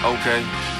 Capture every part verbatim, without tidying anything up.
Okay.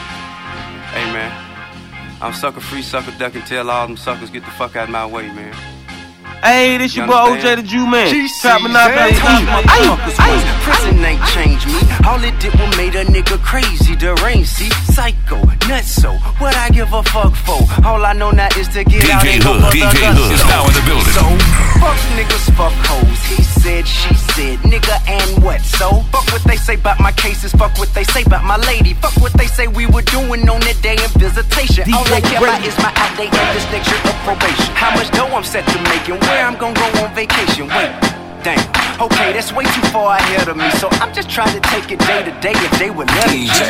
Hey, man. I'm sucker free, sucker duck, and tell all them suckers get the fuck out of my way, man. Hey, this your boy O J the Jew Man. Trap me not I told you motherfuckers was prison ain't changed me. All it did was made a nigga crazy, deranged, see? Psycho, nutso, what I give a fuck for? All I know now is to get D J out and go Hood, for D the J gusto. Hood is now in the building. So, fuck niggas, fuck hoes. He said, she said, nigga and what? So, fuck what they say about my cases, fuck what they say about my lady. Fuck what they say we were doing on that day in visitation. All I care about is my outdate and this next year of probation. How much dough I'm set to make and where I'm gonna go on vacation. Wait, damn, okay, that's way too far ahead of me. So I'm just trying to take it day to day if they would let me. D J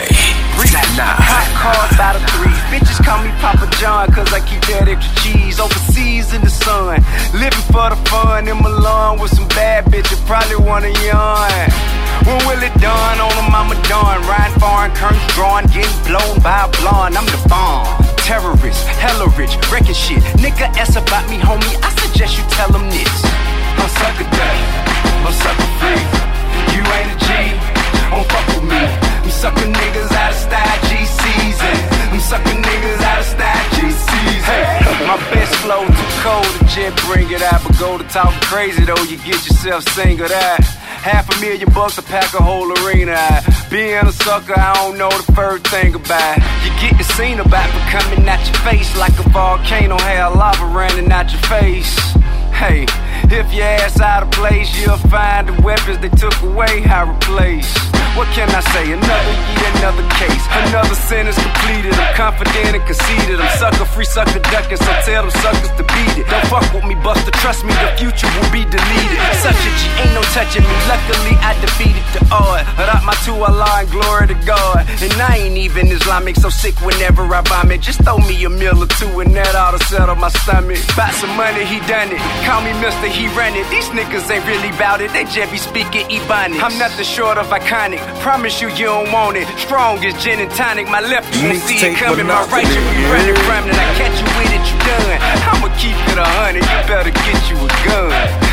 Hot cars by the threes. Bitches call me Papa John cause I keep that extra cheese. Overseas in the sun, living for the fun. In Milan with some bad bitches, probably wanna yawn. When will it dawn on them, I'm a dawn. Riding foreign curtains drawn, getting blown by a blonde. I'm the bomb, terrorist, hella rich, wrecking shit. Nigga ask about me, homie, I suggest you tell them this. I'm sucker daddy, I'm sucker free. You ain't a G, don't fuck with me. I'm sucking niggas out of style G season. I'm sucking niggas out of style G season. Hey, my best flow too cold to jet bring it out. But go to talking crazy though, you get yourself singled out. Half a million bucks to pack a whole arena out. Being a sucker, I don't know the first thing about. You get the scene about me coming at your face like a volcano, have lava running out your face. Hey, if your ass out of place, you'll find the weapons they took away, I replace. What can I say? Another year, another case. Another sentence completed. I'm confident and conceited. I'm sucker free, sucker ducking, so tell them suckers to beat it. Don't fuck with me, Buster. Trust me, the future will be deleted. Such a G, ain't no touching me. Luckily, I defeated the odd. Without my two Allah and glory to God. And I ain't even Islamic, so sick whenever I vomit. Just throw me a meal or two and that ought to settle my stomach. Bought some money, he done it. Call me Mister, he run it. These niggas ain't really bout it. They just be speaking Ebonics. I'm nothing short of iconic. Promise you, you don't want it. Strong as gin and tonic. My left, you won't see it coming. My right, you be running from it. I catch you with it, you done. I'ma keep it a hundred. You better get you a gun.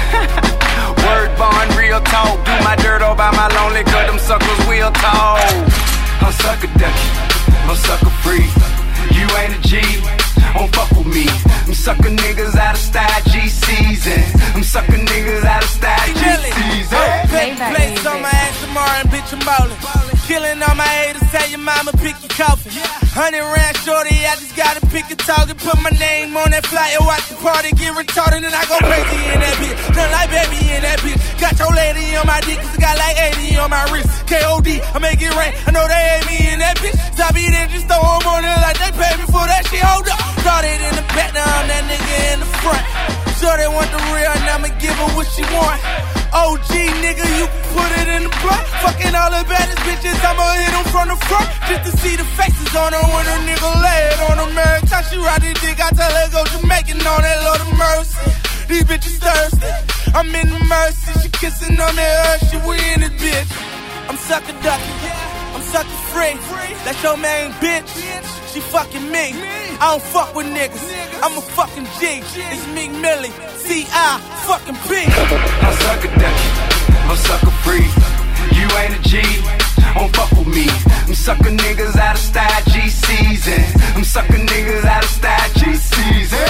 Word bond, real talk. Do my dirt all by my lonely, cause them suckers will talk. I'm sucker ducky. I'm sucker free. You ain't a G. Don't fuck with me. I'm sucking niggas out of style G season. I'm sucking niggas out of style G season. Play plays on my ass tomorrow and bitch I'm ballin'. Killing all my haters, tell your mama pick your coffin. Hundred round shorty, I just gotta pick a target. Put my name on that flyer, watch the party get retarded. And I go crazy in that bitch, nothing like baby in that bitch. Got your lady on my dick, cause I got like eighty on my wrist. K O D, I make it rain, I know they hate me in that bitch. So I be there, just throw them on it like they pay me for that shit, hold up. Started in the back, now I'm that nigga in the front. Sure they want the real, and I'ma give her what she want. O G nigga, you can put it in the blunt. Fucking all the baddest bitches, I'ma hit them from the front. Just to see the faces on her when a nigga lay it on her. Every time she ride this dick, I tell her go Jamaican on that Lord of mercy. These bitches thirsty, I'm in the mercy. She kissing on that earth, she we in this bitch. I'm sucker ducking, I'm sucker free. That's your main bitch, she fucking me. I don't fuck with niggas, I'm a fucking G. It's Meek Millie, C I fucking P. I'm sucker ducky, I'm sucker free. You ain't a G, don't fuck with me. I'm sucking niggas out of style G season. I'm sucking niggas out of style G season.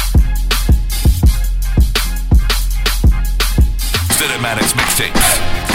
Cinematics Mixtapes.